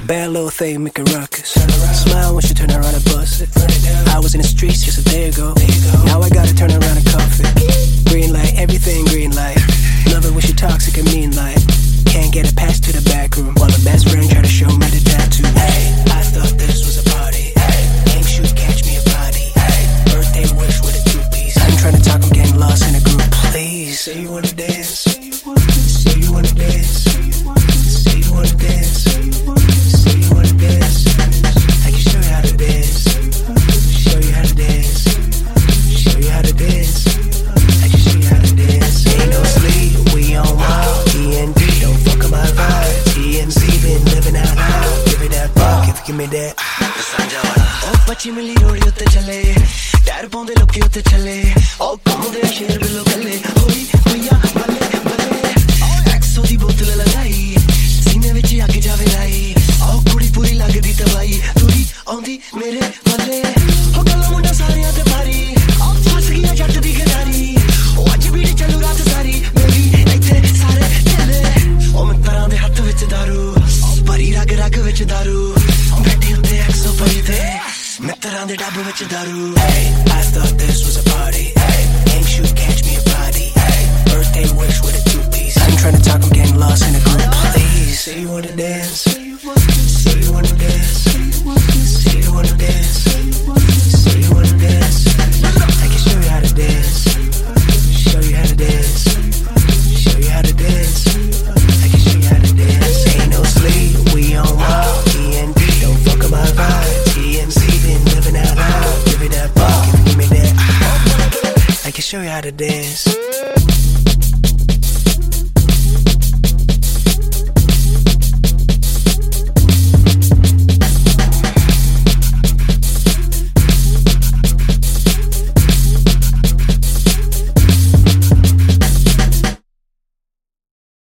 Bad little thing, make a ruckus. Smile when she turn around and bust it. I was in the streets just a day ago. Now I gotta turn around and cuff it. Green light, everything green light. Love it when she toxic and mean like. Can't get a pass to the back room while the best friend try to show me the tattoo. Hey, I thought this was a party. Hey, aim shoot, catch me a body. Hey, birthday wish with a two-piece. I'm trying to talk, I'm getting lost in a group. Please, say you wanna dance. Say you wanna dance. Say you wanna dance. Say you wanna dance. I can show you how to dance. Show you how to dance. Show you how to dance. I can show you how to dance. Ain't no sleep, we on wild. TND, don't fuck up my vibe. TMZ been living out loud. Give me that buck if you give me that. Oh, पच्ची मिली रोड़ी उत्ते चले, tyre पाउंदे लोकी उत्ते चले, oh घूमदे शेर बिल्लो कल्ले, होई होइया बल्ले बल्ले, एक्सो दी बोतल लगाई, सीने विच अग जावे लाई, oh कुड़ी पूरी लगदी तबाई, तुरी आउंदी मेरे बल्ले, हो गल्ला मुंडा सारियां ते भारी, फस गया जट दी गदारी, oh अज भी चलू रात सारी, मेरी इत्थे सारे चले, oh मित्तरां दे हत्थ विच दारू, भरी रग रग विच दारू, बैठी उत्ते एक्सो पई ते मित्तरां दे डब्ब विच दारू. Hey, I thought this was a party. Hey, aim shoot, catch me a body. Hey, birthday wish with a two-piece. I'm trying to talk, I'm getting lost in a group. Please, say you wanna dance. Say you wanna dance. Say you wanna dance. Say you wanna dance. I can show you how to dance. Show you how to dance. Show you how to dance. I can show you how to dance. Ain't no sleep, we on wild. TND, don't fuck up my vibe. TMZ been living out loud. Give me that buck if you give me that. I can show you how to dance.